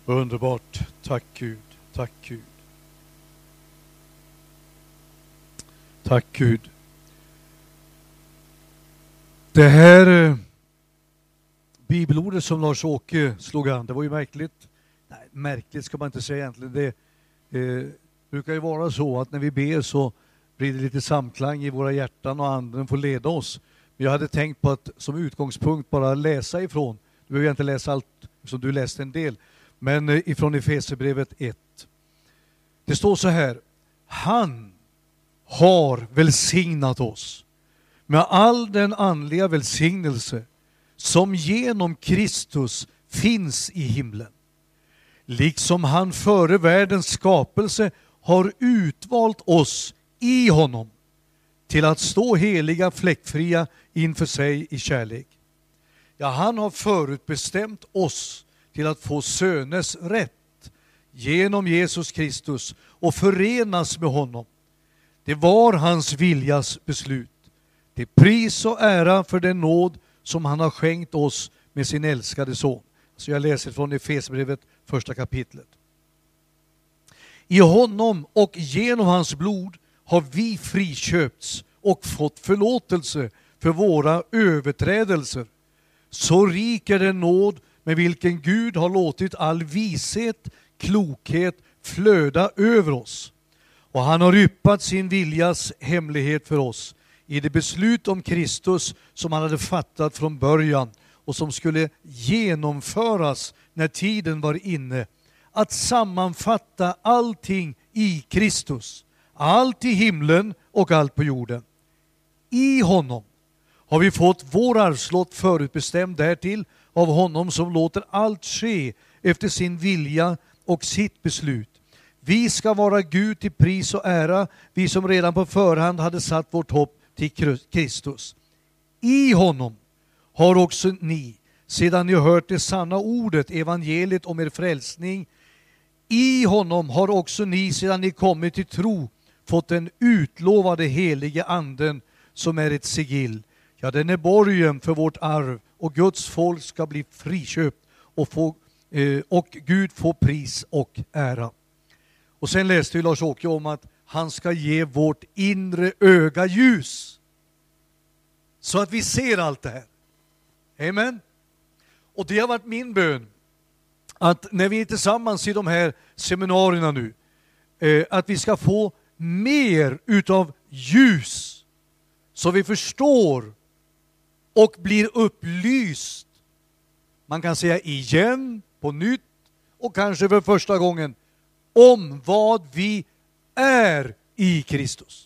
Underbart. Tack Gud. Tack Gud. Tack Gud. Det här bibelordet som Lars-Åke slog an, det var ju märkligt. Nej, märkligt ska man inte säga egentligen. Det brukar ju vara så att när vi ber så blir det lite samklang i våra hjärtan och anden får leda oss. Men jag hade tänkt på att som utgångspunkt bara läsa ifrån. Du behöver inte läsa allt som du läste en del. Men ifrån Efesierbrevet 1. Det står så här. Han har välsignat oss med all den andliga välsignelse som genom Kristus finns i himlen. Liksom han före världens skapelse har utvalt oss i honom till att stå heliga, fläckfria inför sig i kärlek. Ja, han har förutbestämt oss till att få söners rätt genom Jesus Kristus och förenas med honom. Det var hans viljas beslut. Det är pris och ära för den nåd som han har skänkt oss med sin älskade son. Så jag läser från Efesierbrevet 1 kapitlet. I honom och genom hans blod har vi friköpts och fått förlåtelse för våra överträdelser. Så rik är den nåd med vilken Gud har låtit all vishet, klokhet flöda över oss. Och han har yppat sin viljas hemlighet för oss i det beslut om Kristus som han hade fattat från början och som skulle genomföras när tiden var inne. Att sammanfatta allting i Kristus, allt i himlen och allt på jorden. I honom har vi fått vår arvslott förutbestämd därtill av honom som låter allt ske efter sin vilja och sitt beslut. Vi ska vara Gud till pris och ära, vi som redan på förhand hade satt vårt hopp till Kristus. I honom har också ni, sedan ni hört det sanna ordet, evangeliet om er frälsning, i honom har också ni, sedan ni kommit till tro, fått den utlovade helige anden som är ett sigill. Ja, den är borgen för vårt arv och Guds folk ska bli friköpt och Gud får pris och ära. Och sen läste ju Lars-Åke om att han ska ge vårt inre öga ljus. Så att vi ser allt det här. Amen. Och det har varit min bön. Att när vi är tillsammans i de här seminarierna nu. Att vi ska få mer utav ljus. Så vi förstår och blir upplyst. Man kan säga igen, på nytt och kanske för första gången. Om vad vi är i Kristus.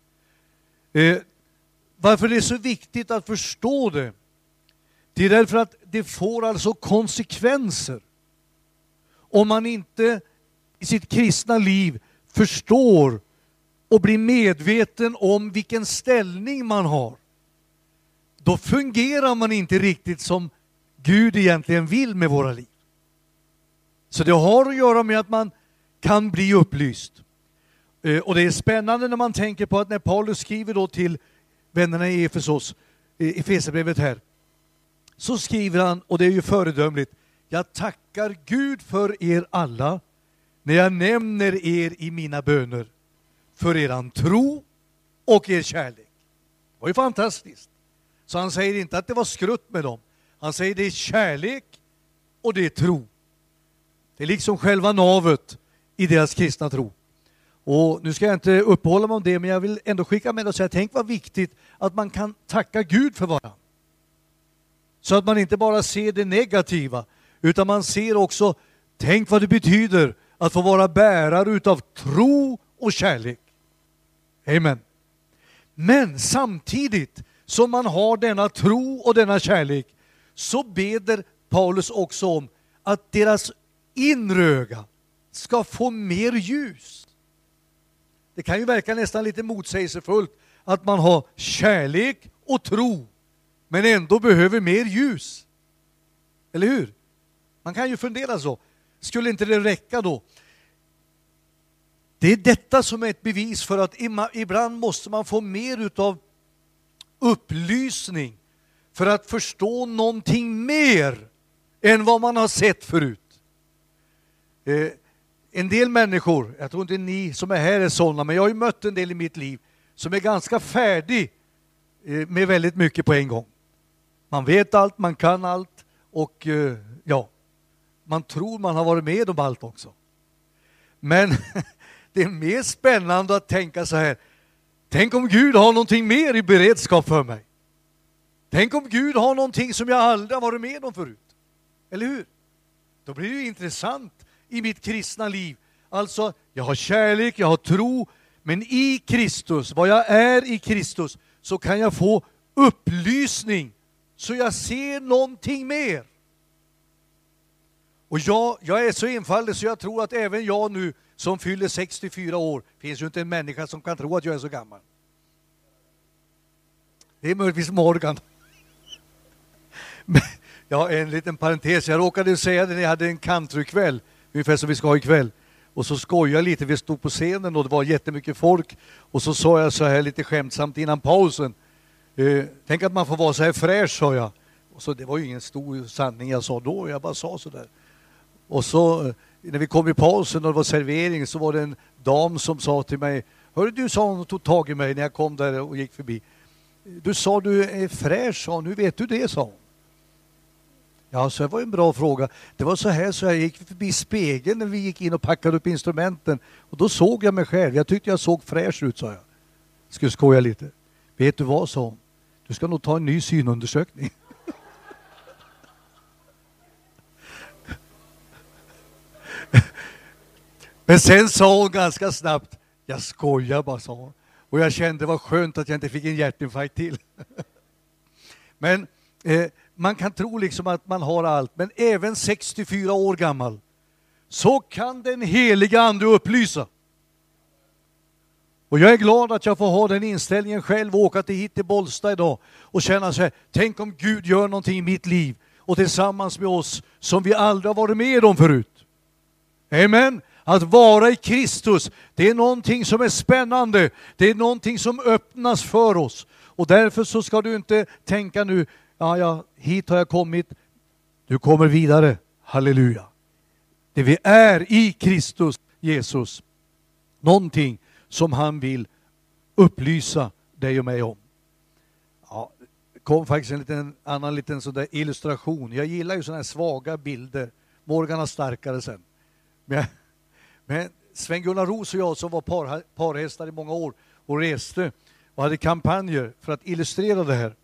Varför det är så viktigt att förstå det? Det är därför att det får alltså konsekvenser. Om man inte i sitt kristna liv förstår och blir medveten om vilken ställning man har. Då fungerar man inte riktigt som Gud egentligen vill med våra liv. Så det har att göra med att man kan bli upplyst. Och det är spännande när man tänker på att när Paulus skriver då till vännerna i Efesos, Efesierbrevet här, så skriver han, och det är ju föredömligt: jag tackar Gud för er alla när jag nämner er i mina böner, för eran tro och er kärlek. Det var ju fantastiskt. Så han säger inte att det var skrutt med dem. Han säger det är kärlek och det är tro. Det är liksom själva navet i deras kristna tro. Och nu ska jag inte uppehålla mig om det, men jag vill ändå skicka med och säga, tänk vad viktigt att man kan tacka Gud för varandra. Så att man inte bara ser det negativa, utan man ser också, tänk vad det betyder att få vara bärare utav tro och kärlek. Amen. Men samtidigt som man har denna tro och denna kärlek, så beder Paulus också om att deras inre öga ska få mer ljus. Det kan ju verka nästan lite motsägelsefullt att man har kärlek och tro men ändå behöver mer ljus. Eller hur? Man kan ju fundera så. Skulle inte det räcka då? Det är detta som är ett bevis för att ibland måste man få mer utav upplysning för att förstå någonting mer än vad man har sett förut. En del människor, jag tror inte ni som är här är sådana, men jag har ju mött en del i mitt liv som är ganska färdig med väldigt mycket på en gång. Man vet allt, man kan allt och ja, man tror man har varit med om allt också. Men det är mer spännande att tänka så här: tänk om Gud har någonting mer i beredskap för mig. Tänk om Gud har någonting som jag aldrig har varit med om förut. Eller hur? Då blir det intressant i mitt kristna liv. Alltså, jag har kärlek, jag har tro, men i Kristus, vad jag är i Kristus, så kan jag få upplysning så jag ser någonting mer. Och jag är så enfaldig så jag tror att även jag nu som fyller 64 år, finns ju inte en människa som kan tro att jag är så gammal. Det är möjligtvis Morgan. Men, ja, en liten parentes. Jag råkade säga det när jag hade en countrykväll, ungefär som vi ska ha ikväll. Och så skojade jag lite, vi stod på scenen och det var jättemycket folk. Och så sa jag så här lite skämtsamt innan pausen. Tänk att man får vara så här fräsch, sa jag. Och så, det var ju ingen stor sanning jag sa då, jag bara sa så där. Och så när vi kom i pausen och det var servering så var det en dam som sa till mig: hörru du, sa hon och tog tag i mig när jag kom där och gick förbi. Du sa du är fräsch, sa hon. Hur vet du det, sa hon. Ja, så det var en bra fråga. Det var så här så jag gick förbi spegeln när vi gick in och packade upp instrumenten. Och då såg jag mig själv. Jag tyckte jag såg fräsch ut, sa jag. Skulle skoja lite. Vet du vad, sa hon? Du ska nog ta en ny synundersökning. Men sen sa hon ganska snabbt: jag skojar bara, sa hon. Och jag kände det var skönt att jag inte fick en hjärtinfarkt till. Men man kan tro liksom att man har allt. Men även 64 år gammal så kan den heliga ande upplysa. Och jag är glad att jag får ha den inställningen själv och åka hit till Bollsta idag och känna så här: tänk om Gud gör någonting i mitt liv och tillsammans med oss som vi aldrig har varit med om förut. Amen. Att vara i Kristus, det är någonting som är spännande. Det är någonting som öppnas för oss. Och därför så ska du inte tänka nu: ja, hit har jag kommit. Du kommer vidare. Halleluja. Det vi är i Kristus Jesus. Någonting som han vill upplysa dig och mig om. Ja, det kom faktiskt en annan liten sån där illustration. Jag gillar ju såna här svaga bilder. Morgan har starkare sen. Men Sven-Gunnar Ros och jag som var parhästar i många år och reste och hade kampanjer för att illustrera det här.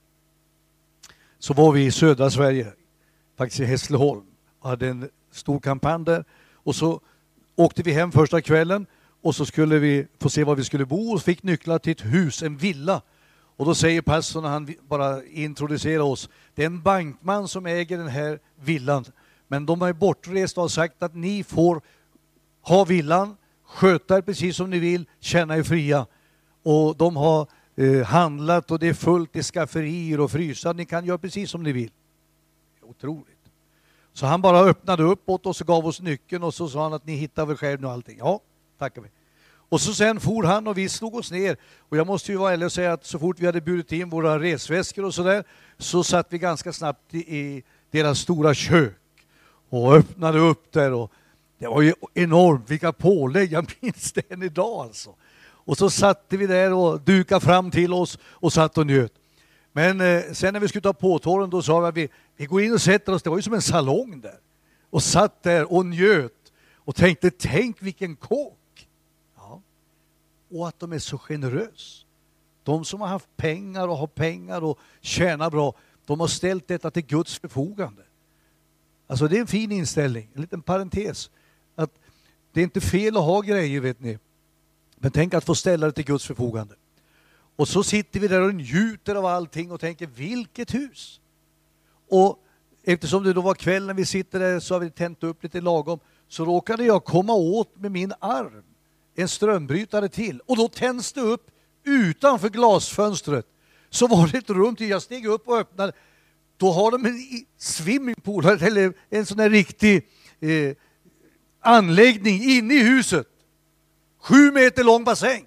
Så var vi i södra Sverige, faktiskt i Hässleholm, och hade en stor kampanj där. Och så åkte vi hem första kvällen och så skulle vi få se var vi skulle bo och fick nycklar till ett hus, en villa. Och då säger pastorn när han bara introducerar oss: det är en bankman som äger den här villan. Men de är bortrest och har sagt att ni får ha villan, sköta er precis som ni vill, känna er fria. Och de har handlat och det är fullt i skafferier och frysar. Ni kan göra precis som ni vill. Otroligt. Så han bara öppnade upp åt oss och gav oss nyckeln och så sa han att ni hittar väl själv nu allting. Ja, tackar vi. Och så sen for han och vi slog oss ner. Och jag måste ju vara ärlig och säga att så fort vi hade burit in våra resväskor och sådär så satt vi ganska snabbt i deras stora kök och öppnade upp där. Och det var ju enormt, vilka pålägg, jag minns det än idag alltså. Och så satte vi där och dukade fram till oss och satt och njöt. Men sen när vi skulle ta påtåren då sa vi att vi går in och sätter oss, det var ju som en salong där. Och satt där och njöt och tänkte: tänk vilken kåk. Ja. Och att de är så generös. De som har haft pengar och har pengar och tjänar bra, de har ställt detta till Guds förfogande. Alltså det är en fin inställning, en liten parentes. Att det är inte fel att ha grejer, vet ni. Men tänk att få ställa det till Guds förfogande. Och så sitter vi där och njuter av allting och tänker: vilket hus. Och eftersom det då var kväll när vi sitter där så har vi tänt upp lite lagom. Så råkade jag komma åt med min arm en strömbrytare till. Och då tänds det upp utanför glasfönstret. Så var det ett rum till, jag steg upp och öppnade. Då har de en swimmingpool eller en sån här riktig anläggning inne i huset. 7 meter lång bassäng.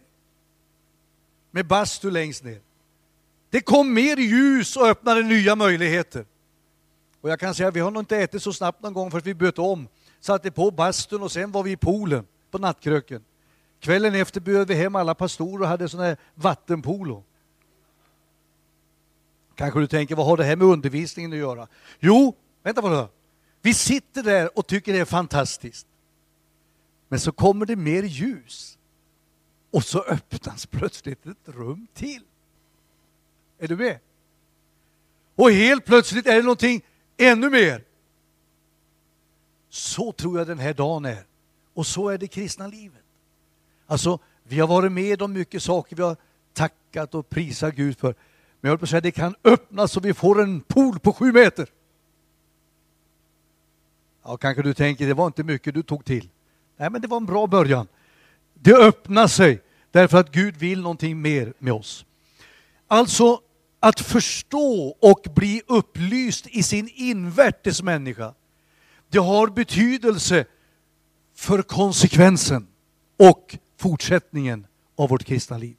Med bastu längst ner. Det kom mer ljus och öppnade nya möjligheter. Och jag kan säga att vi har nog inte ätit så snabbt någon gång för att vi bytte om. satte på bastun och sen var vi i poolen på nattkröken. Kvällen efter bjöd vi hem alla pastorer och hade sån här vattenpolo. Kanske du tänker, vad har det här med undervisningen att göra? Jo, vänta på det. Vi sitter där och tycker det är fantastiskt. Men så kommer det mer ljus. Och så öppnas plötsligt ett rum till. Är du med? Och helt plötsligt är det någonting ännu mer. Så tror jag den här dagen är. Och så är det kristna livet. Alltså, vi har varit med om mycket saker. Vi har tackat och prisat Gud för. Men jag vill säga att det kan öppnas så vi får en pool på 7 meter. Ja, kanske du tänker, det var inte mycket du tog till. Nej, men det var en bra början. Det öppnar sig därför att Gud vill någonting mer med oss. Alltså, att förstå och bli upplyst i sin invärtes människa, det har betydelse för konsekvensen och fortsättningen av vårt kristna liv.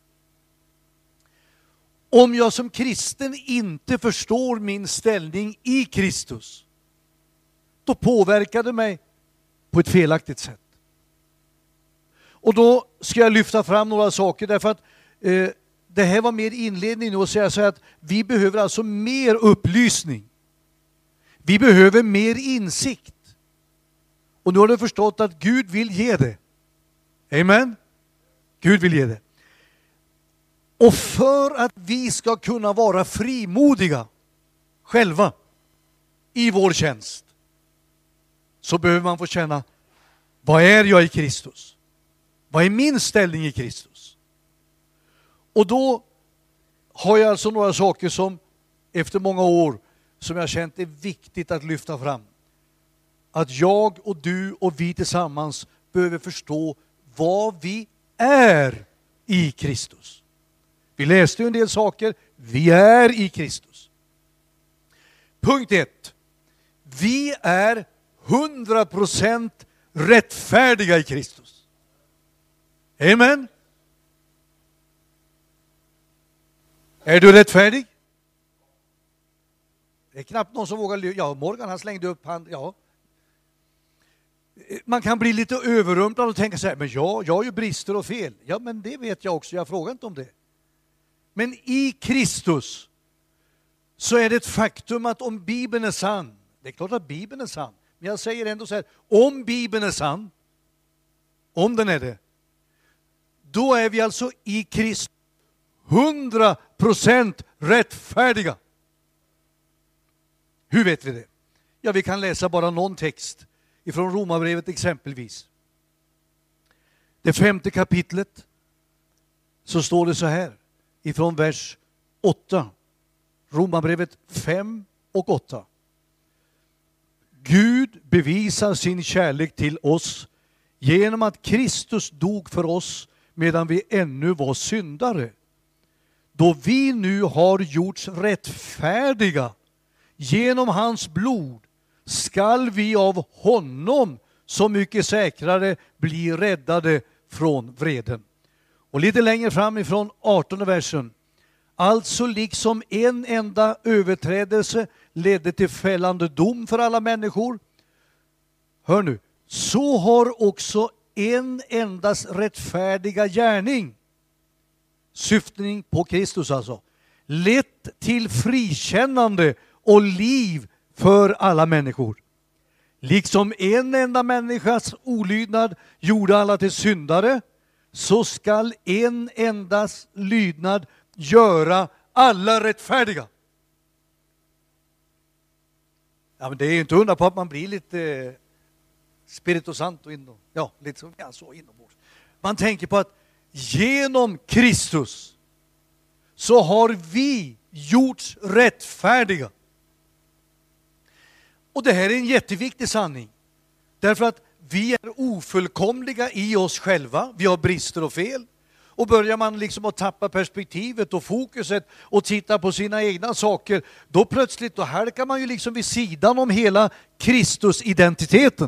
Om jag som kristen inte förstår min ställning i Kristus, då påverkar det mig på ett felaktigt sätt. Och då ska jag lyfta fram några saker därför att det här var mer inledning nu och säga så att vi behöver alltså mer upplysning. Vi behöver mer insikt. Och nu har du förstått att Gud vill ge det. Amen? Gud vill ge det. Och för att vi ska kunna vara frimodiga själva i vår tjänst, så behöver man få känna, vad är jag i Kristus? Vad är min ställning i Kristus? Och då har jag alltså några saker som efter många år som jag känt är viktigt att lyfta fram. Att jag och du och vi tillsammans behöver förstå vad vi är i Kristus. Vi läste ju en del saker. Vi är i Kristus. Punkt 1. Vi är 100% rättfärdiga i Kristus. Amen. Är du rättfärdig? Det är knappt någon som vågar. Ja, Morgan han slängde upp hand. Ja. Man kan bli lite överrumplad och tänka så här, men jag har ju brister och fel. Ja, men det vet jag också. Jag frågar inte om det. Men i Kristus så är det ett faktum att om Bibeln är sann, det är klart att Bibeln är sann, men jag säger ändå så här, om Bibeln är sann, om den är det, då är vi alltså i Kristus 100% rättfärdiga. Hur vet vi det? Ja, vi kan läsa bara någon text ifrån Romarbrevet exempelvis. Det 5:e kapitlet så står det så här ifrån vers 8. Romarbrevet 5 och 8. Gud bevisar sin kärlek till oss genom att Kristus dog för oss medan vi ännu var syndare. Då vi nu har gjorts rättfärdiga genom hans blod skall vi av honom så mycket säkrare bli räddade från vreden. Och lite längre fram ifrån 18:e versen. Alltså liksom en enda överträdelse ledde till fällande dom för alla människor. Hör nu. Så har också en endas rättfärdiga gärning, syftning på Kristus alltså, lett till frikännande och liv för alla människor. Liksom en enda människas olydnad gjorde alla till syndare, så skall en endas lydnad göra alla rättfärdiga. Ja, men det är ju inte undra på att man blir lite spirituellt och lite så inombords. Man tänker på att genom Kristus så har vi gjorts rättfärdiga. Och det här är en jätteviktig sanning. Därför att vi är ofullkomliga i oss själva. Vi har brister och fel. Och börjar man liksom att tappa perspektivet och fokuset och titta på sina egna saker, då plötsligt då halkar man ju liksom vid sidan om hela Kristus-identiteten.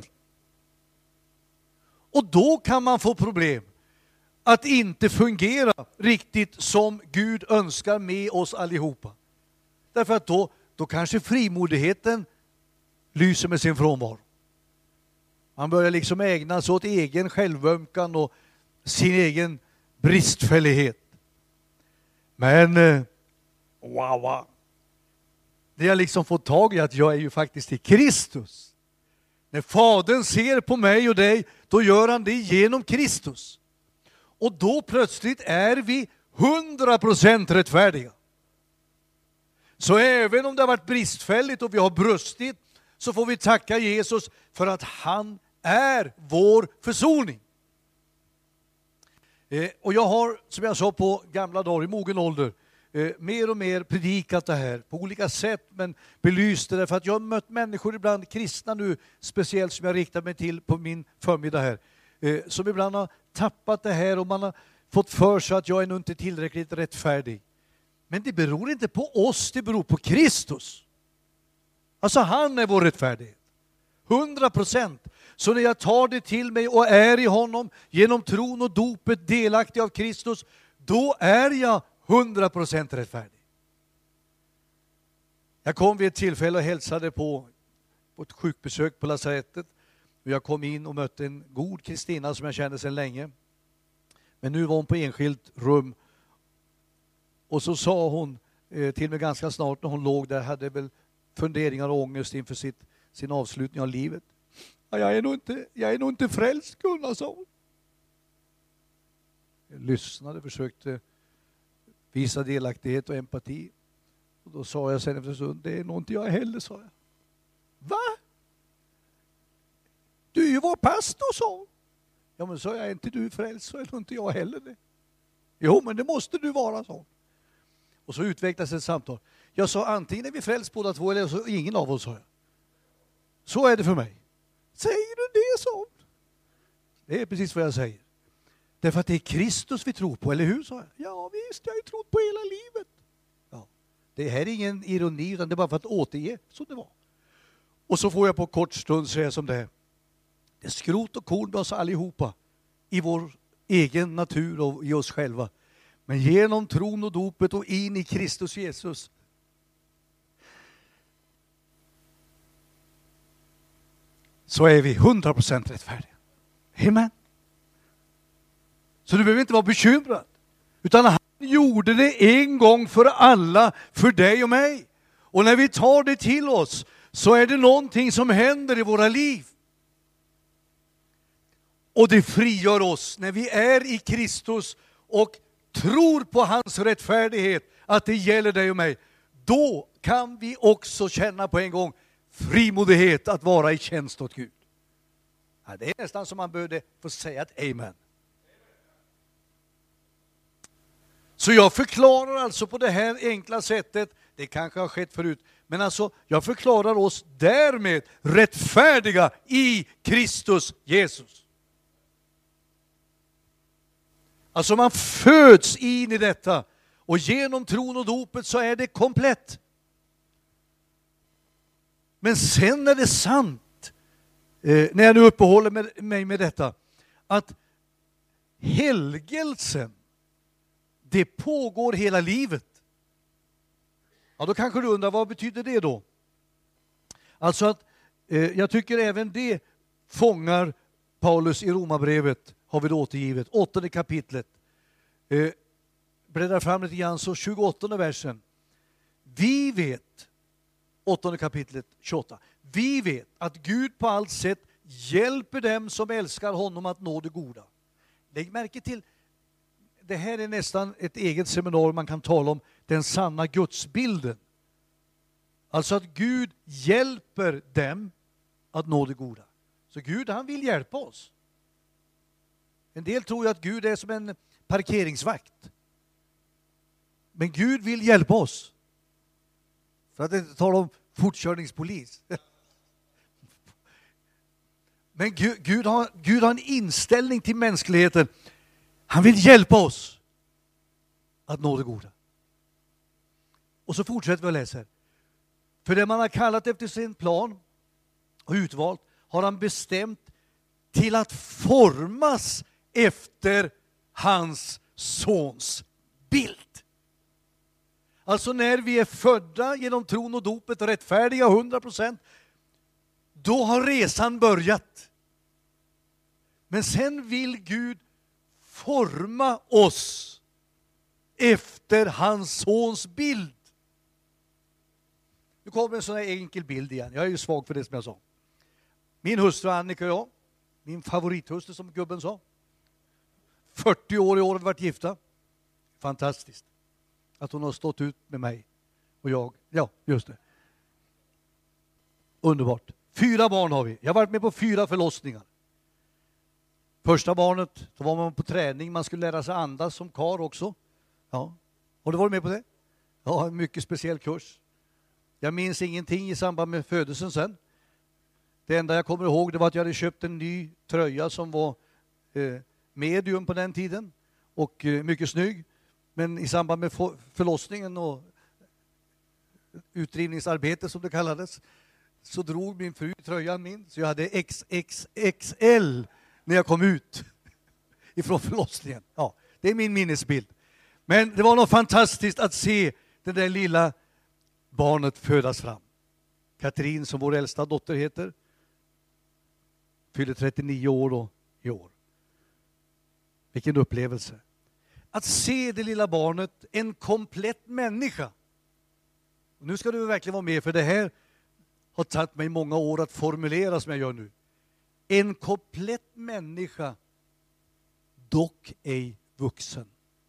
Och då kan man få problem att inte fungera riktigt som Gud önskar med oss allihopa. Därför att då kanske frimodigheten lyser med sin frånvaro. Man börjar liksom ägna sig åt egen självömkan och sin egen bristfällighet. Men wow. Det jag liksom fått tag i att jag är ju faktiskt i Kristus. När Fadern ser på mig och dig, då gör han det genom Kristus. Och då plötsligt är vi 100% rättfärdiga. Så även om det har varit bristfälligt och vi har brustit, så får vi tacka Jesus för att han är vår försoning. Och jag har, som jag sa på gamla dagar i mogen ålder, mer och mer predikat det här på olika sätt, men belyst det därför att jag har mött människor ibland, kristna nu speciellt, som jag riktar mig till på min förmiddag här, som ibland har tappat det här och man har fått för sig att jag är nog inte tillräckligt rättfärdig. Men det beror inte på oss, det beror på Kristus. Alltså han är vår rättfärdighet. 100%. Så när jag tar det till mig och är i honom genom tron och dopet delaktig av Kristus, då är jag 100% rättfärdig. Jag kom vid ett tillfälle och hälsade på ett sjukbesök på lasarettet. Jag kom in och mötte en god Kristina som jag kände sedan länge. Men nu var hon på enskilt rum. Och så sa hon till mig ganska snart när hon låg där, hade väl funderingar och ångest inför sin avslutning av livet. Ja, jag är nog inte frälst, Gunnar, sa hon. Jag lyssnade, försökte visa delaktighet och empati. Och då sa jag sen efter en stund, det är nog inte jag heller, sa jag. Va? Du är ju vår pastor, sa hon. Ja, men sa jag, är inte du frälst så är nog inte jag heller det. Jo, men det måste du vara, sa hon. Och så utvecklades ett samtal. Jag sa, antingen är vi frälst båda två eller så ingen av oss, sa jag. Så är det för mig. Säger du det, sa hon? Det är precis vad jag säger. Därför att det är Kristus vi tror på, eller hur, sa jag? Ja visst, jag har ju trott på hela livet. Ja. Det här är ingen ironi, utan det är bara för att återge som det var. Och så får jag på kort stund säga som det är. Det är skrot och korn med oss allihopa i vår egen natur och i oss själva. Men genom tron och dopet och in i Kristus Jesus, så är vi 100% rättfärdiga. Amen. Så du behöver inte vara bekymrad. Utan han gjorde det en gång för alla, för dig och mig. Och när vi tar det till oss, så är det någonting som händer i våra liv. Och det frigör oss när vi är i Kristus och tror på hans rättfärdighet, att det gäller dig och mig. Då kan vi också känna på en gång frimodighet att vara i tjänst åt Gud. Ja, det är nästan som man borde få säga ett amen. Så jag förklarar alltså på det här enkla sättet, det kanske har skett förut, men alltså jag förklarar oss därmed rättfärdiga i Kristus Jesus. Alltså man föds in i detta och genom tron och dopet så är det komplett. Men sen är det sant, när jag nu uppehåller mig med detta, att helgelsen, det pågår hela livet. Ja, då kanske du undrar, vad betyder det då? Alltså att jag tycker även det fångar Paulus i Romarbrevet, har vi det återgivet, 8:e kapitlet. Bläddrar fram lite grann, så 28:e versen. Vi vet, 8:e kapitlet 28. Vi vet att Gud på allt sätt hjälper dem som älskar honom att nå det goda. Lägg märke till, det här är nästan ett eget seminarium, man kan tala om den sanna gudsbilden. Alltså att Gud hjälper dem att nå det goda. Så Gud, han vill hjälpa oss. En del tror ju att Gud är som en parkeringsvakt. Men Gud vill hjälpa oss. För att inte tala om fortkörningspolis. Men Gud har en inställning till mänskligheten. Han vill hjälpa oss att nå det goda. Och så fortsätter vi att läsa. För det man har kallat efter sin plan och utvalt har han bestämt till att formas efter hans sons bild. Alltså när vi är födda genom tron och dopet och rättfärdiga 100%, då har resan börjat. Men sen vill Gud forma oss efter hans sons bild. Nu kommer en sån här enkel bild igen. Jag är ju svag för det som jag sa. Min hustru Annika och jag, min favorithustru som gubben sa. 40 år i år har vi varit gifta. Fantastiskt. Att hon har stått ut med mig. Och jag, ja just det. Underbart. 4 barn har vi. Jag har varit med på 4 förlossningar. Första barnet, då var man på träning. Man skulle lära sig andas som kar också. Ja. Har du varit med på det? Ja, en mycket speciell kurs. Jag minns ingenting i samband med födelsen sen. Det enda jag kommer ihåg det var att jag hade köpt en ny tröja som var medium på den tiden. Och mycket snygg. Men i samband med förlossningen och utdrivningsarbete som det kallades så drog min fru tröjan min. Så jag hade XXXL när jag kom ut ifrån förlossningen. Ja, det är min minnesbild. Men det var något fantastiskt att se det där lilla barnet födas fram. Katrin som vår äldsta dotter heter fyller 39 år då, i år. Vilken upplevelse. Att se det lilla barnet, en komplett människa. Och nu ska du verkligen vara med, för det här har tagit mig många år att formulera som jag gör nu. En komplett människa, dock ej vuxen.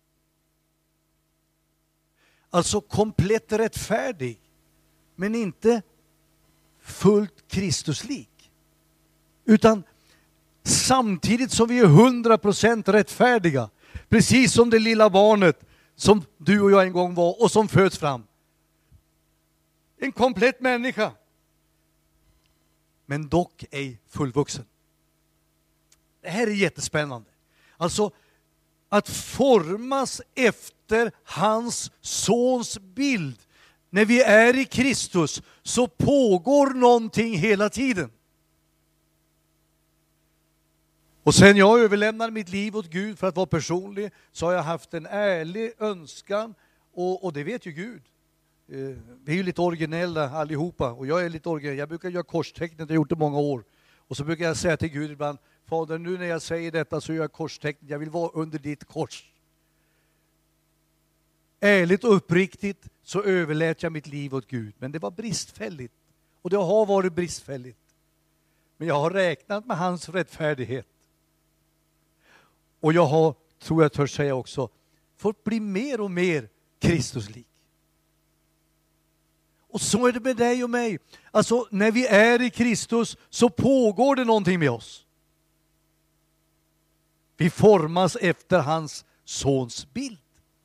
Alltså komplett rättfärdig, men inte fullt Kristuslik. Utan samtidigt som vi är 100% rättfärdiga, precis som det lilla barnet som du och jag en gång var och som föds fram. En komplett människa, men dock ej fullvuxen. Det här är jättespännande. Alltså att formas efter hans sons bild. När vi är i Kristus så pågår någonting hela tiden. Och sen jag överlämnar mitt liv åt Gud för att vara personlig så har jag haft en ärlig önskan och det vet ju Gud. Vi är ju lite originella allihopa och jag är lite originell. Jag brukar göra korstecknet, jag har gjort det många år. Och så brukar jag säga till Gud ibland, Fader, nu när jag säger detta så gör jag korstecknet, jag vill vara under ditt kors. Ärligt och uppriktigt så överlät jag mitt liv åt Gud. Men det var bristfälligt. Och det har varit bristfälligt. Men jag har räknat med hans rättfärdighet. Och jag har, tror jag törs säga också, fått bli mer och mer Kristuslik. Och så är det med dig och mig. Alltså när vi är i Kristus så pågår det någonting med oss. Vi formas efter hans sons bild.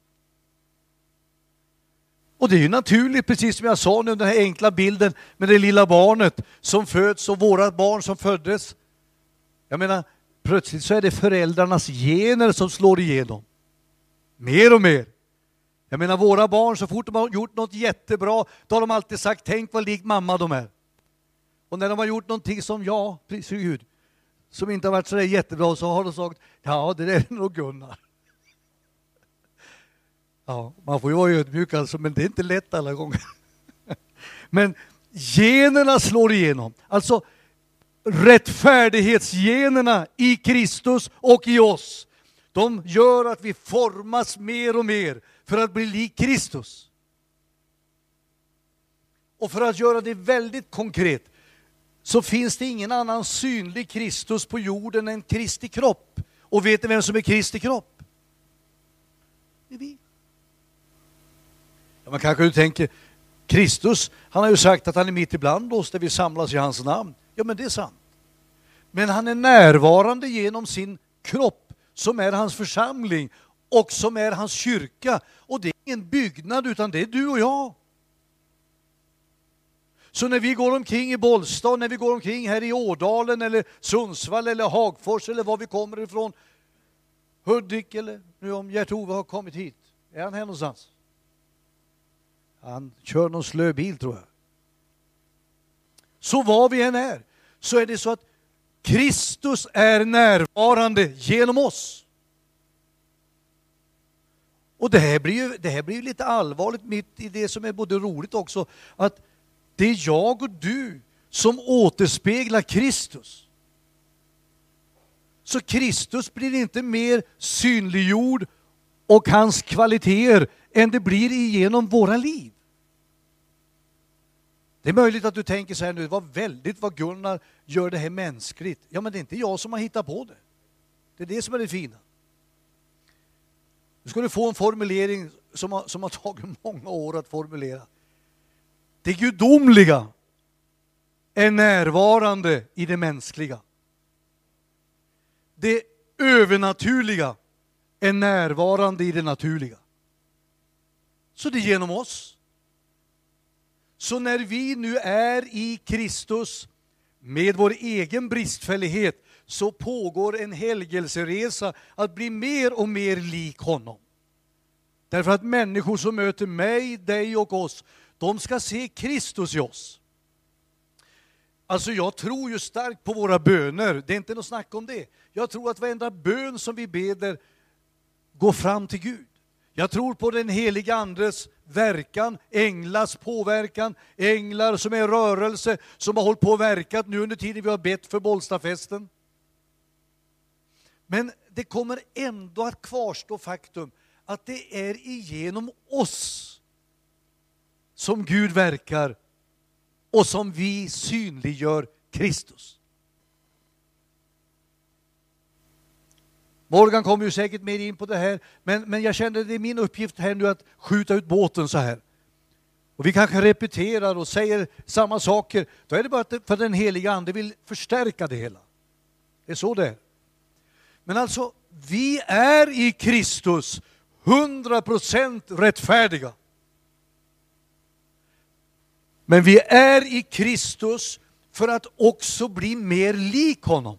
Och det är ju naturligt, precis som jag sa nu, den här enkla bilden med det lilla barnet som föds och våra barn som föddes. Jag menar, plötsligt så är det föräldrarnas gener som slår igenom. Mer och mer. Jag menar, våra barn, så fort de har gjort något jättebra, då har de alltid sagt, tänk vad lik mamma de är. Och när de har gjort någonting som jag, precis Gud, som inte har varit så där jättebra, så har de sagt, ja, det är nog Gunnar. Ja, man får ju vara ödmjuk alltså, men det är inte lätt alla gånger. Men generna slår igenom. Alltså rättfärdighetsgenerna i Kristus och i oss. De gör att vi formas mer och mer för att bli lik Kristus. Och för att göra det väldigt konkret så finns det ingen annan synlig Kristus på jorden än Kristi kropp. Och vet ni vem som är Kristi kropp? Det är vi. Ja, man kanske tänker, Kristus, han har ju sagt att han är mitt ibland oss där vi samlas i hans namn. Ja, men det är sant. Men han är närvarande genom sin kropp som är hans församling och som är hans kyrka. Och det är ingen byggnad utan det är du och jag. Så när vi går omkring i Bollstad, när vi går omkring här i Ådalen eller Sundsvall eller Hagfors eller var vi kommer ifrån, Hudik eller nu om Gert-Ove har kommit hit. Är han här någonstans? Han kör någon slö bil tror jag. Så var vi än är så är det så att Kristus är närvarande genom oss. Och det här blir ju lite allvarligt mitt i det som är både roligt också, att det är jag och du som återspeglar Kristus. Så Kristus blir inte mer synliggjord och hans kvaliteter än det blir igenom våra liv. Det är möjligt att du tänker så här nu, det var väldigt vad Gunnar gör det här mänskligt. Ja, men det är inte jag som har hittat på det. Det är det som är det fina. Nu ska du få en formulering som har tagit många år att formulera. Det gudomliga är närvarande i det mänskliga. Det övernaturliga är närvarande i det naturliga. Så det är genom oss. Så när vi nu är i Kristus med vår egen bristfällighet så pågår en helgelseresa att bli mer och mer lik honom. Därför att människor som möter mig, dig och oss, de ska se Kristus i oss. Alltså jag tror ju starkt på våra böner, det är inte något snack om det. Jag tror att varenda bön som vi beder går fram till Gud. Jag tror på den heliga andes verkan, änglars påverkan, änglar som är i rörelse, som har hållit på och verkat nu under tiden vi har bett för Bollstafesten. Men det kommer ändå att kvarstå faktum att det är igenom oss som Gud verkar och som vi synliggör Kristus. Morgan kommer ju säkert mer in på det här, men jag kände det är min uppgift här nu att skjuta ut båten så här. Och vi kanske repeterar och säger samma saker. Då är det bara för den heliga ande vill förstärka det hela. Det är så det är. Men alltså, vi är i Kristus 100% rättfärdiga. Men vi är i Kristus för att också bli mer lik honom.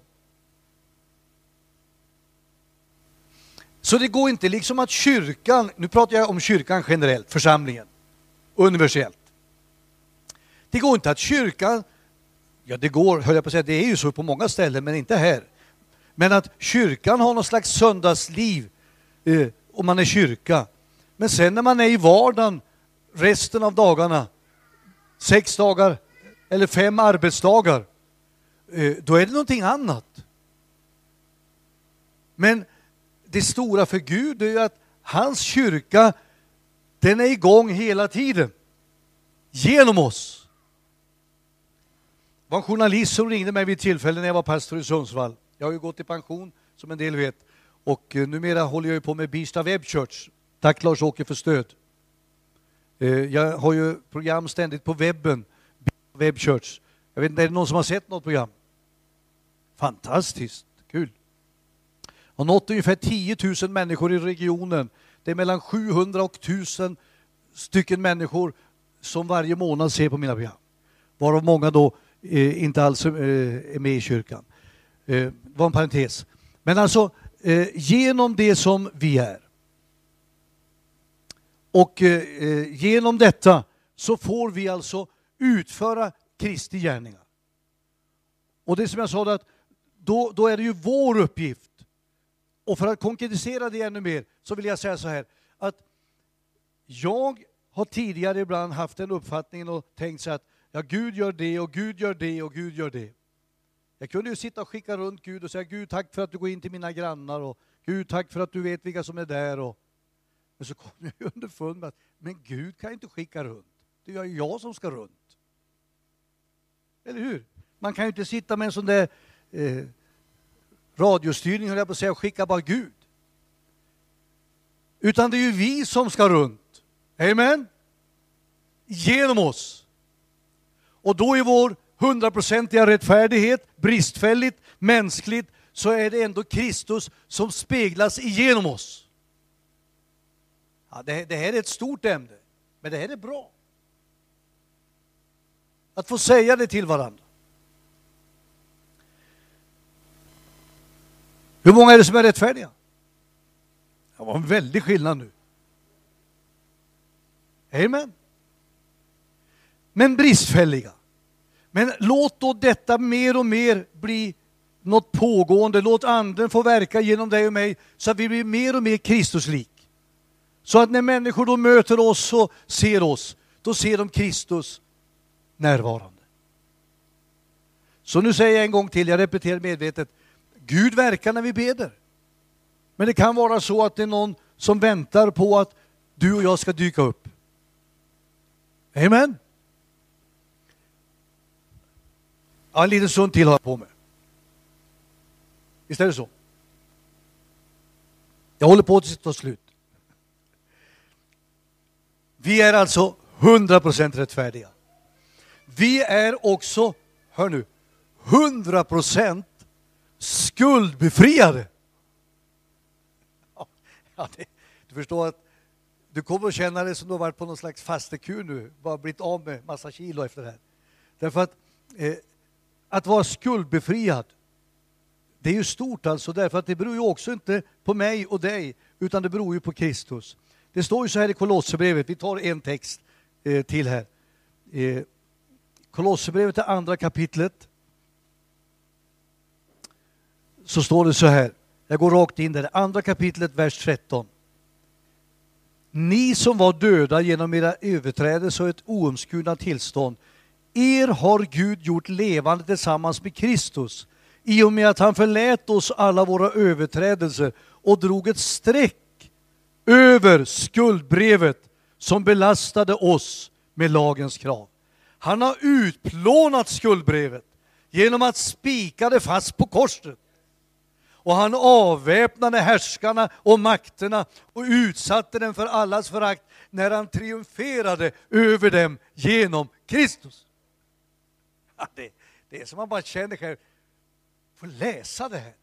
Så det går inte liksom att kyrkan, nu pratar jag om kyrkan generellt, församlingen, universellt. Det går inte att kyrkan, ja det går, höll jag på att säga, det är ju så på många ställen men inte här. Men att kyrkan har någon slags söndagsliv om man är kyrka. Men sen när man är i vardagen resten av dagarna, 6 dagar eller 5 arbetsdagar, då är det någonting annat. Men det stora för Gud är ju att hans kyrka, den är igång hela tiden. Genom oss. Det var en journalist som ringde mig vid tillfälle när jag var pastor i Sundsvall. Jag har ju gått i pension, som en del vet. Och numera håller jag ju på med Birsta Web Church. Tack Lars-Åke för stöd. Jag har ju program ständigt på webben. Birsta Web Church. Jag vet inte, är det någon som har sett något program? Fantastiskt, kul. Har nått ungefär 10 000 människor i regionen. Det är mellan 700 och 1000 stycken människor som varje månad ser på mina program. Varav många då inte alls är med i kyrkan. Det var en parentes. Men alltså, genom det som vi är och genom detta så får vi alltså utföra Kristi gärningar. Och det som jag sa, att då är det ju vår uppgift. Och för att konkretisera det ännu mer så vill jag säga så här, att jag har tidigare ibland haft den uppfattningen och tänkt så att ja, Gud gör det och Gud gör det och Gud gör det. Jag kunde ju sitta och skicka runt Gud och säga Gud tack för att du går in till mina grannar och Gud tack för att du vet vilka som är där. Men så kom jag underfund med att men Gud kan inte skicka runt. Det är jag som ska runt. Eller hur? Man kan ju inte sitta med en sån där radiostyrning, höll jag på att säga, och skicka bara Gud. Utan det är ju vi som ska runt. Amen? Genom oss. Och då är vår 100% rättfärdighet, bristfälligt, mänskligt, så är det ändå Kristus som speglas igenom oss. Ja, det här är ett stort ämne, men det här är bra. Att få säga det till varandra. Hur många är det som är rättfärdiga? Det var en väldig skillnad nu. Amen. Men bristfälliga. Men låt då detta mer och mer bli något pågående. Låt anden få verka genom dig och mig så att vi blir mer och mer Kristuslik. Så att när människor då möter oss och ser oss, då ser de Kristus närvarande. Så nu säger jag en gång till, jag repeterar medvetet. Gud verkar när vi beder. Men det kan vara så att det är någon som väntar på att du och jag ska dyka upp. Amen. Ja, en liten stund till har jag på mig. Visst är det så? Jag håller på att ta slut. Vi är alltså 100% rättfärdiga. Vi är också, hör nu, 100% skuldbefriade. Ja, du förstår att du kommer att känna det som du har varit på någon slags fastekur nu. Bara blivit av med massa kilo efter det här. Därför att vara skuldbefriad, det är ju stort alltså. Därför att det beror ju också inte på mig och dig, utan det beror ju på Kristus. Det står ju så här i Kolosserbrevet. Vi tar en text till här. Kolosserbrevet är andra kapitlet. Så står det så här. Jag går rakt in där. Andra kapitlet, vers 13. Ni som var döda genom era överträdelser och ett oomskurna tillstånd, er har Gud gjort levande tillsammans med Kristus, i och med att han förlät oss alla våra överträdelser och drog ett streck över skuldbrevet som belastade oss med lagens krav. Han har utplånat skuldbrevet genom att spika det fast på korset. Och han avväpnade härskarna och makterna och utsatte dem för allas förakt när han triumferade över dem genom Kristus. Ja, det är som man bara känner själv. Får läsa det här.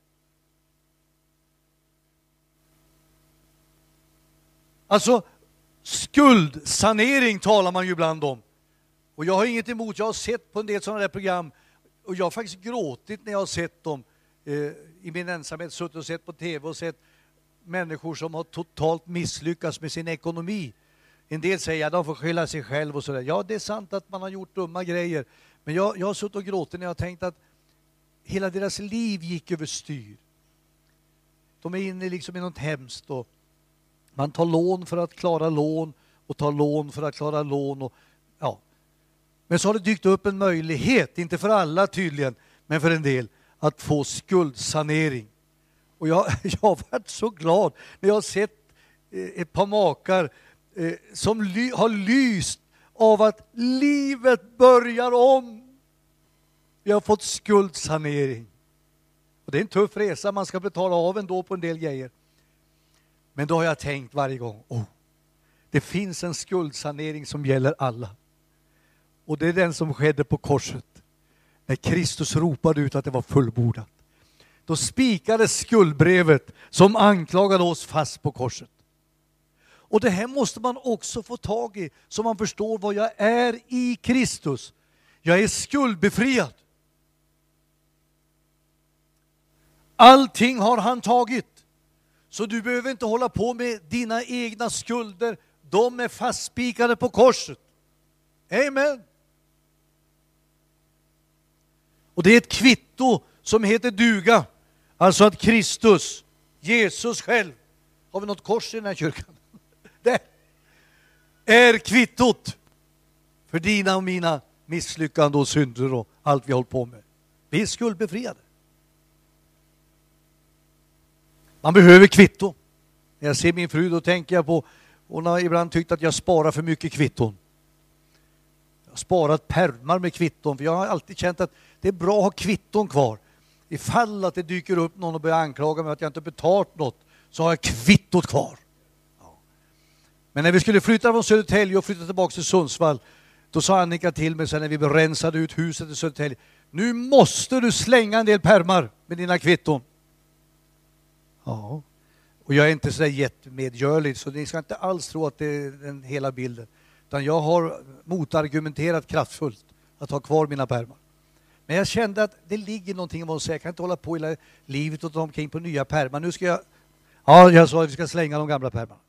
Alltså, skuldsanering talar man ju ibland om. Och jag har inget emot, jag har sett på en del sådana där program och jag har faktiskt gråtit när jag har sett dem. I min ensamhet suttit och sett på tv och sett människor som har totalt misslyckats med sin ekonomi. En del säger att de får skylla sig själv och sådär. Ja, det är sant att man har gjort dumma grejer. Men jag har suttit och gråtit när jag har tänkt att hela deras liv gick över styr. De är inne liksom i något hemskt och man tar lån för att klara lån och tar lån för att klara lån. Och, ja. Men så har det dykt upp en möjlighet, inte för alla tydligen, men för en del, att få skuldsanering. Och jag har varit så glad när jag har sett ett par makar som har lyst av att livet börjar om. Vi har fått skuldsanering. Och det är en tuff resa, man ska betala av ändå på en del grejer. Men då har jag tänkt varje gång, det finns en skuldsanering som gäller alla. Och det är den som skedde på korset. När Kristus ropade ut att det var fullbordat. Då spikades skuldbrevet som anklagade oss fast på korset. Och det här måste man också få tag i så man förstår vad jag är i Kristus. Jag är skuldbefriad. Allting har han tagit. Så du behöver inte hålla på med dina egna skulder. De är fastspikade på korset. Amen. Och det är ett kvitto som heter duga. Alltså att Kristus, Jesus själv, har vi något kors i den här kyrkan? Det är kvittot för dina och mina misslyckanden och synder och allt vi håller på med. Vi är skuldbefriade. Man behöver kvitto. När jag ser min fru då tänker jag på, hon har ibland tyckt att jag sparar för mycket kvitton. Jag har sparat pärmar med kvitton för jag har alltid känt att det är bra att ha kvitton kvar. Ifall att det dyker upp någon och börjar anklaga mig att jag inte betalt något så har jag kvittot kvar. Ja. Men när vi skulle flytta från Södertälje och flytta tillbaka till Sundsvall, då sa Annika till mig sen när vi rensade ut huset i Södertälje: nu måste du slänga en del pärmar med dina kvitton. Ja, och jag är inte så där jättemedgörlig så ni ska inte alls tro att det är den hela bilden. Utan jag har motargumenterat kraftfullt att ha kvar mina pärmar. Men jag kände att det ligger någonting om att säga, jag kan inte hålla på hela livet och ta omkring på nya pärmar. Nu ska jag sa att vi ska slänga de gamla pärmarna.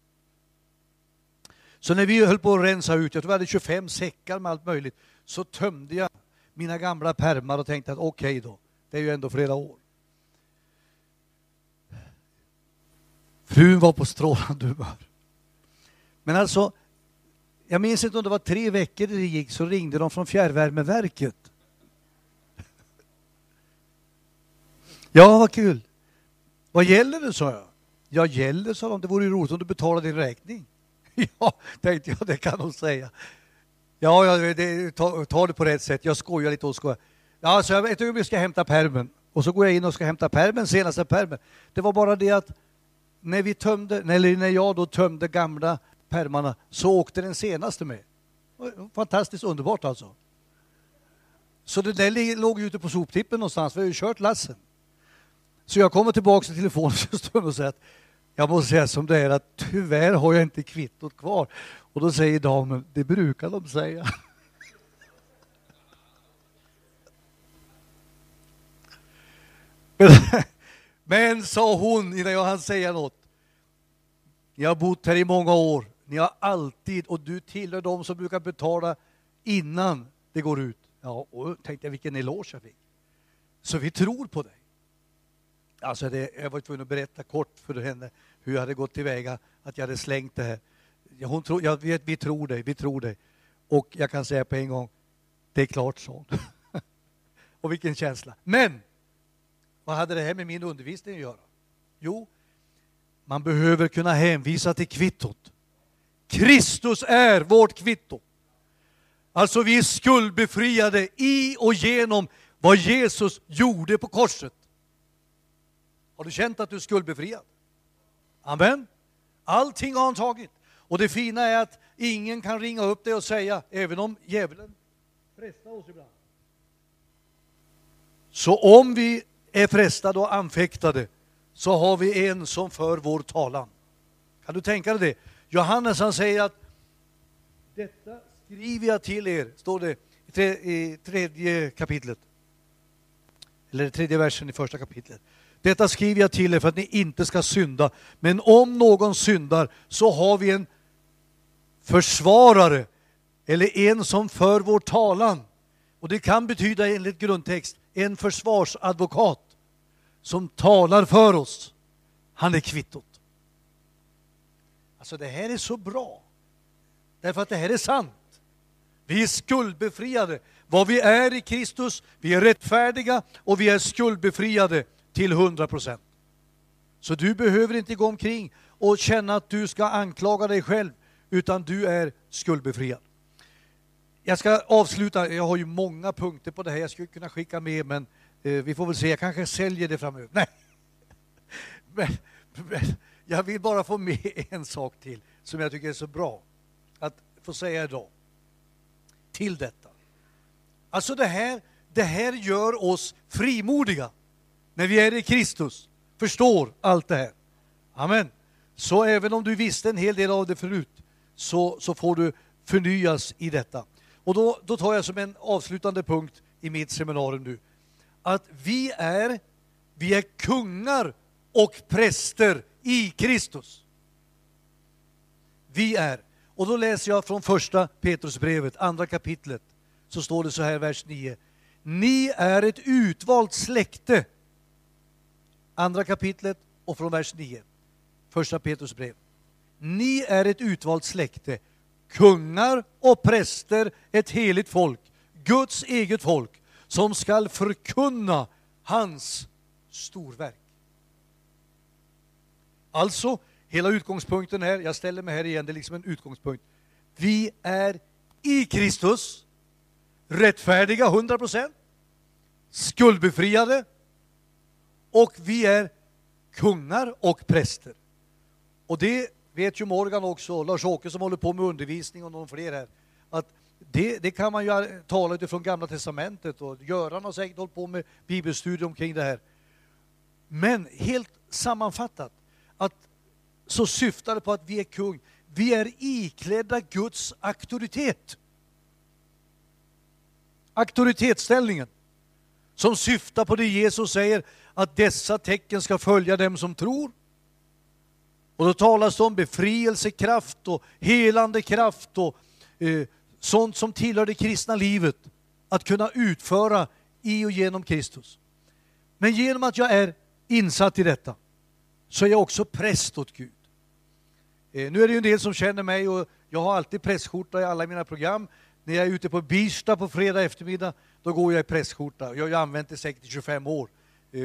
Så när vi höll på att rensa ut, jag tror vi hade 25 säckar med allt möjligt, så tömde jag mina gamla pärmar och tänkte att okej då, det är ju ändå flera år. Frun var på strålande humör. Men alltså, jag minns inte om det var 3 veckor det gick, så ringde de från fjärrvärmeverket. Ja, vad kul. Vad gäller det, sa jag. Ja, gäller, sa de. Det vore ju roligt om du betalar din räkning. Ja, tänkte jag, det kan de säga. Ja, ta det på rätt sätt. Jag skojar lite och skojar. Ja, så jag ett ögonblick ska hämta pärmen. Och så går jag in och ska hämta pärmen, senaste pärmen. Det var bara det att när jag då tömde gamla pärmarna så åkte den senaste med. Fantastiskt underbart alltså. Så det där låg ute på soptippen någonstans. Vi har ju kört lassen. Så jag kommer tillbaka till telefonen och säger att jag måste säga som det är att tyvärr har jag inte kvittot kvar. Och då säger damen, det brukar de säga. Men sa hon innan jag hann säga något. Ni har bott här i många år. Ni har alltid, och du tillhör de som brukar betala innan det går ut. Ja, och tänkte jag vilken eloge jag fick. Så vi tror på dig. Alltså jag var tvungen att berätta kort för henne hur jag hade gått tillväga, att jag hade slängt det här. Vi tror dig. Och jag kan säga på en gång, det är klart så. Och vilken känsla. Men vad hade det här med min undervisning att göra? Jo, man behöver kunna hänvisa till kvittot. Kristus är vårt kvitto. Alltså vi är skuldbefriade i och genom vad Jesus gjorde på korset. Har du känt att du är skuldbefriad? Amen. Allting har han tagit. Och det fina är att ingen kan ringa upp dig och säga, även om djävulen frestar oss ibland. Så om vi är frestade och anfäktade så har vi en som för vår talan. Kan du tänka dig det? Johannes han säger att detta skriver jag till er, står det i tredje kapitlet. Eller tredje versen i första kapitlet. Detta skriver jag till er för att ni inte ska synda. Men om någon syndar så har vi en försvarare eller en som för vår talan. Och det kan betyda enligt grundtext en försvarsadvokat som talar för oss. Han är kvittot. Alltså det här är så bra. Därför att det här är sant. Vi är skuldbefriade. Vad vi är i Kristus, vi är rättfärdiga och vi är skuldbefriade till 100%. Så du behöver inte gå omkring och känna att du ska anklaga dig själv, utan du är skuldbefriad. Jag ska avsluta, jag har ju många punkter på det här jag skulle kunna skicka med, men vi får väl se, jag kanske säljer det framöver. Nej, men jag vill bara få med en sak till som jag tycker är så bra att få säga idag. Till detta. Alltså det här gör oss frimodiga när vi är i Kristus. Förstår allt det här. Amen. Så även om du visste en hel del av det förut så får du förnyas i detta. Och då tar jag som en avslutande punkt i mitt seminarium nu att vi är kungar och präster i Kristus. Vi är. Och då läser jag från första Petrusbrevet, andra kapitlet. Så står det så här, vers 9. Ni är ett utvalt släkte. Andra kapitlet och från vers 9. Första Petrusbrev. Ni är ett utvalt släkte. Kungar och präster, ett heligt folk. Guds eget folk. Som skall förkunna hans storverk. Alltså, hela utgångspunkten här, jag ställer mig här igen, det är liksom en utgångspunkt. Vi är i Kristus, rättfärdiga 100%, skuldbefriade och vi är kungar och präster. Och det vet ju Morgan också, Lars-Åke som håller på med undervisning och någon fler här, att det kan man ju tala utifrån Gamla testamentet och Göran har säkert hållit på med bibelstudium kring det här. Men helt sammanfattat, att så syftar det på att vi är kung. Vi är iklädda Guds auktoritet. Auktoritetsställningen som syftar på det Jesus säger att dessa tecken ska följa dem som tror. Och då talas det om befrielsekraft och helande kraft och sånt som tillhör det kristna livet att kunna utföra i och genom Kristus. Men genom att jag är insatt i detta så är jag också präst åt Gud. Nu är det ju en del som känner mig och jag har alltid prästskjorta i alla mina program. När jag är ute på Birsta på fredag eftermiddag, då går jag i prästskjorta. Jag har ju använt det säkert i 25 år.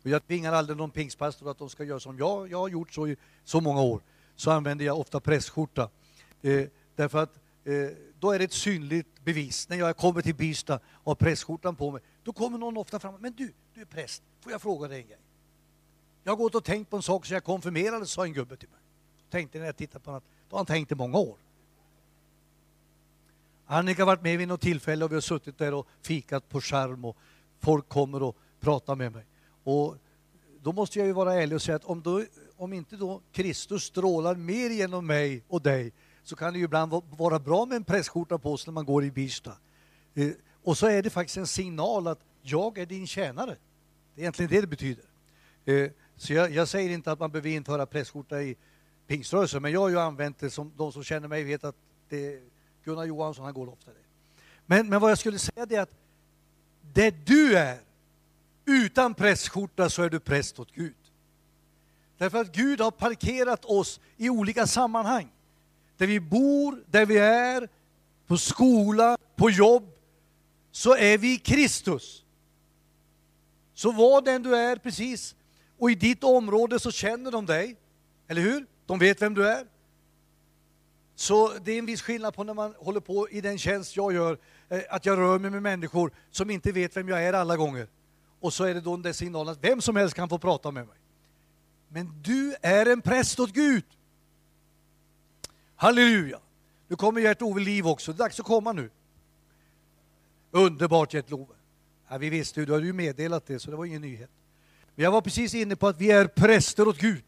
Och jag tvingar aldrig någon pingstpastor att de ska göra som jag har gjort så i så många år. Så använder jag ofta prästskjorta. Därför att då är det ett synligt bevis. När jag kommer till Bystad och har prästskjortan på mig, då kommer någon ofta fram. Men du är präst, får jag fråga dig en grej? Jag har gått och tänkt på en sak så jag konfirmerade, sa en gubbe till mig. Tänkte när jag tittade på något, då har han tänkt i många år. Annika har varit med vid något tillfälle och vi har suttit där och fikat på skärm och folk kommer och pratar med mig. Och då måste jag ju vara ärlig och säga att om inte då Kristus strålar mer genom mig och dig, så kan det ju ibland vara bra med en prästskjorta på sig när man går i Bystad. Och så är det faktiskt en signal att jag är din tjänare. Det är egentligen det betyder. Så jag säger inte att man behöver införa prästskjorta i pingströrelsen, men jag har ju använt det, som de som känner mig vet att det är Gunnar Johansson, han går ofta det. Men vad jag skulle säga är att det du är utan prästskjorta, så är du präst åt Gud. Därför att Gud har parkerat oss i olika sammanhang. Där vi bor, där vi är, på skola, på jobb, så är vi i Kristus. Så vad den du är precis, och i ditt område så känner de dig, eller hur? De vet vem du är. Så det är en viss skillnad på när man håller på i den tjänst jag gör, att jag rör mig med människor som inte vet vem jag är alla gånger. Och så är det då den signalen att vem som helst kan få prata med mig. Men du är en präst åt Gud. Halleluja. Nu kommer Gert-Ove Liv också. Det är dags att komma nu. Underbart, Gert-Ove. Ja, vi visste ju, du hade ju meddelat det, så det var ingen nyhet. Men jag var precis inne på att vi är präster åt Gud.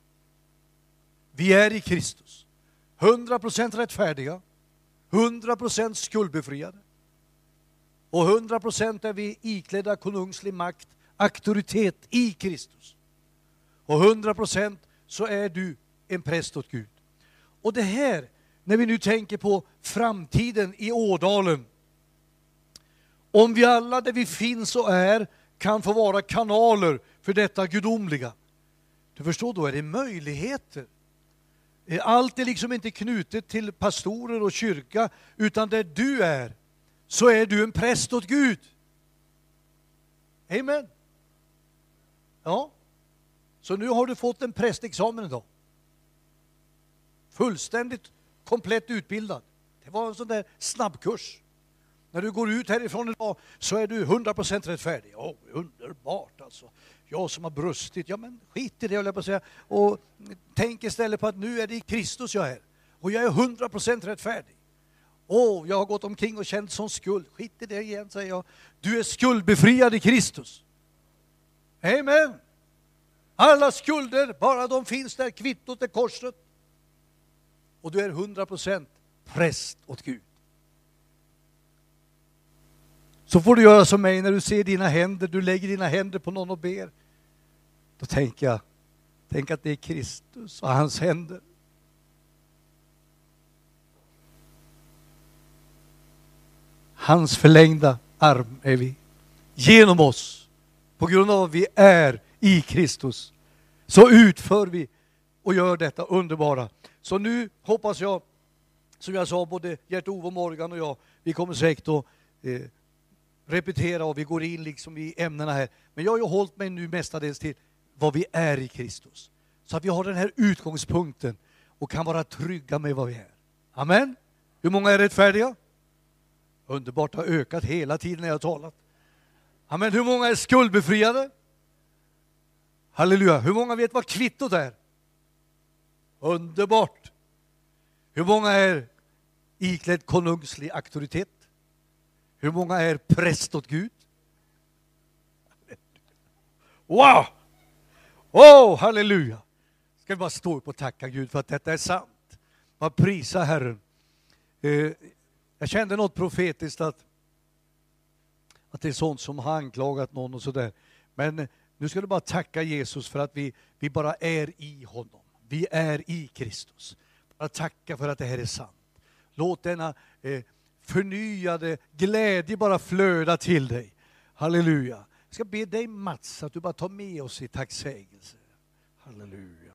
Vi är i Kristus. 100% rättfärdiga. 100% skuldbefriade. Och 100% är vi iklädda konungslig makt, auktoritet i Kristus. Och 100% så är du en präst åt Gud. Och det här, när vi nu tänker på framtiden i Ådalen, om vi alla där vi finns och är kan få vara kanaler för detta gudomliga, du förstår, då är det möjligheter. Allt är liksom inte knutet till pastorer och kyrka, utan där du är, så är du en präst åt Gud. Amen. Ja. Så nu har du fått en prästexamen idag. Fullständigt komplett utbildad. Det var en sån där snabbkurs. När du går ut härifrån idag så är du 100% rättfärdig. Ja, underbart alltså. Jag som har brustit, ja men skit i det, jag på att säga. Och tänk istället på att nu är det i Kristus jag är. Och jag är 100% rättfärdig. Jag har gått omkring och känt sån skuld. Skit i det igen, säger jag. Du är skuldbefriad i Kristus. Amen. Alla skulder, bara de finns där, kvittot är korset. Och du är 100% präst åt Gud. Så får du göra som mig när du ser dina händer, du lägger dina händer på någon och ber. Då tänk att det är Kristus och hans händer. Hans förlängda arm är vi. Genom oss, på grund av att vi är i Kristus, så utför vi och gör detta underbara. Så nu hoppas jag, som jag sa, både Gert-Ove och Morgan och jag, vi kommer säkert att repetera och vi går in liksom i ämnena här. Men jag har ju hållit mig nu mestadels till vad vi är i Kristus. Så att vi har den här utgångspunkten och kan vara trygga med vad vi är. Amen. Hur många är rättfärdiga? Underbart, har ökat hela tiden när jag har talat. Amen. Hur många är skuldbefriade? Halleluja. Hur många vet vad kvittot är? Underbart. Hur många är iklädd konungslig auktoritet? Hur många är präst åt Gud? Wow! Halleluja! Ska vi bara stå upp och tacka Gud för att detta är sant. Man prisar Herren. Jag kände något profetiskt att det är sånt som har anklagat någon och sådär. Men nu ska du bara tacka Jesus för att vi bara är i honom. Vi är i Kristus. Bara tacka för att det här är sant. Låt denna förnyade glädje bara flöda till dig. Halleluja. Jag ska be dig, Mats, att du bara tar med oss i tacksägelse. Halleluja.